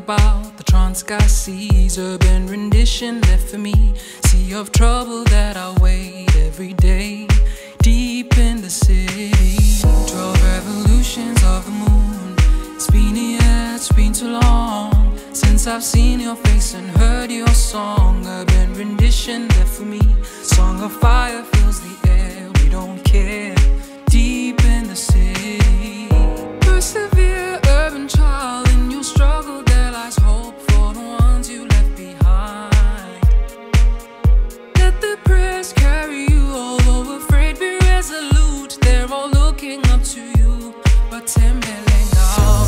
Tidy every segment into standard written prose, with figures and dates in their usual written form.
about the trans-sky seas, urban rendition left for me. Sea of trouble that I wait every day, deep in the city. 12 revolutions of the moon. It's been a year, it's been too long since I've seen your face and heard your song. Urban rendition left for me. Song of fire fills the air, we don't care, deep in the city. Persevere, urban child, in your struggle there lies hope for the ones you left behind. Let the prayers carry you, although afraid, be resolute. They're all looking up to you, but tembele now.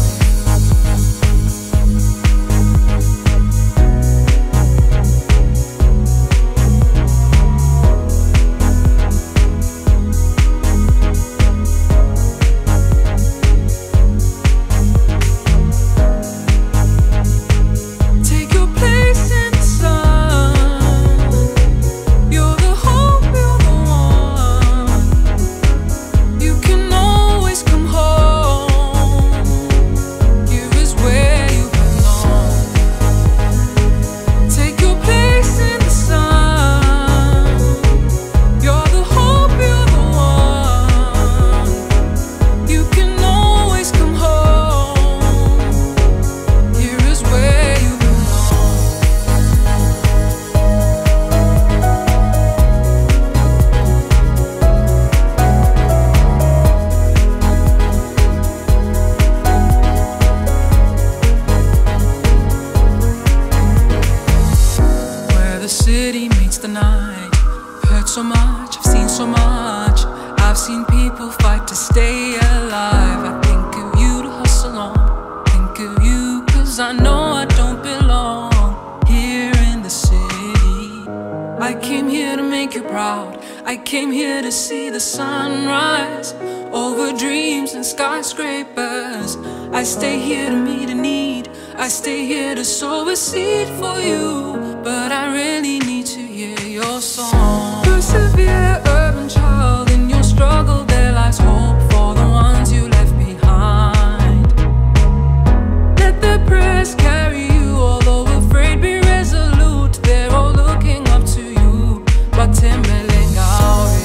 So much, I've seen so much. I've seen people fight to stay alive. I think of you to hustle on, think of you cause I know I don't belong here in the city. I came here to make you proud, I came here to see the sunrise over dreams and skyscrapers. I stay here to meet a need, I stay here to sow a seed for you, but I really need to hear your song. Persevere, urban child, in your struggle there lies hope for the ones you left behind. Let the prayers carry you, although afraid, be resolute. They're all looking up to you, but tembele ngawe.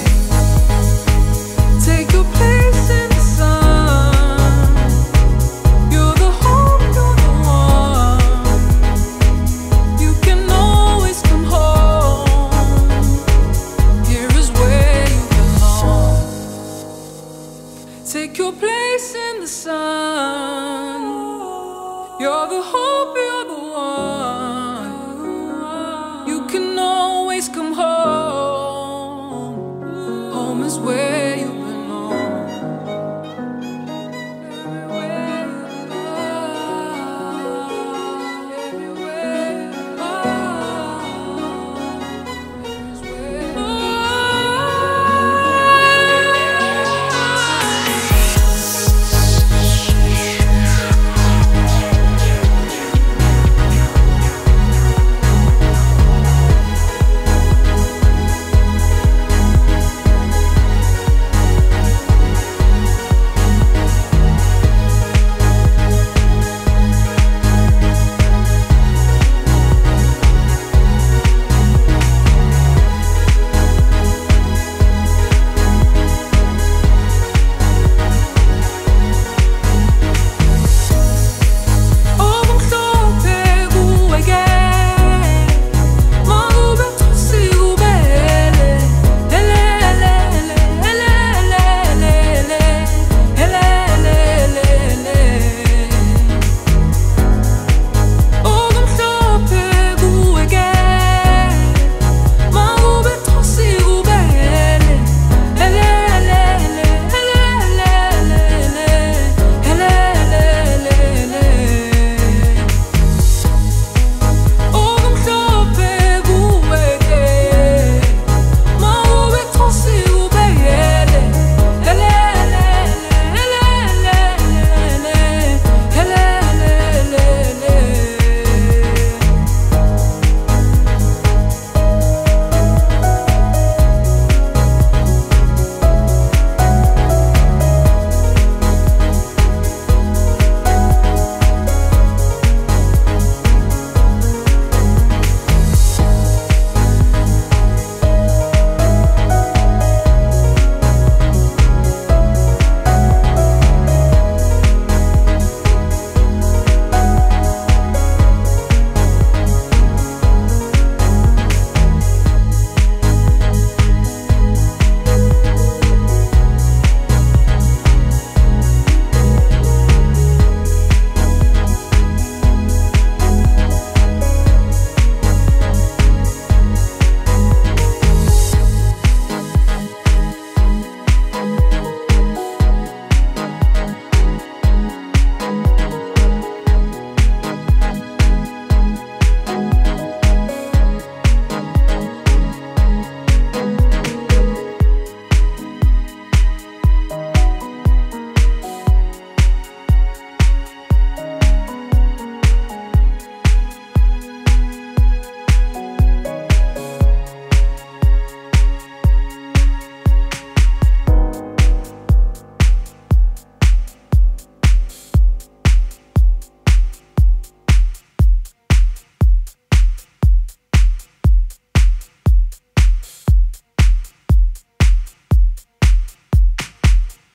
Take your place in the sun. You're the hope, you're the one. You can always come home. Here is where you belong. Take your place in the sun. You're the hope.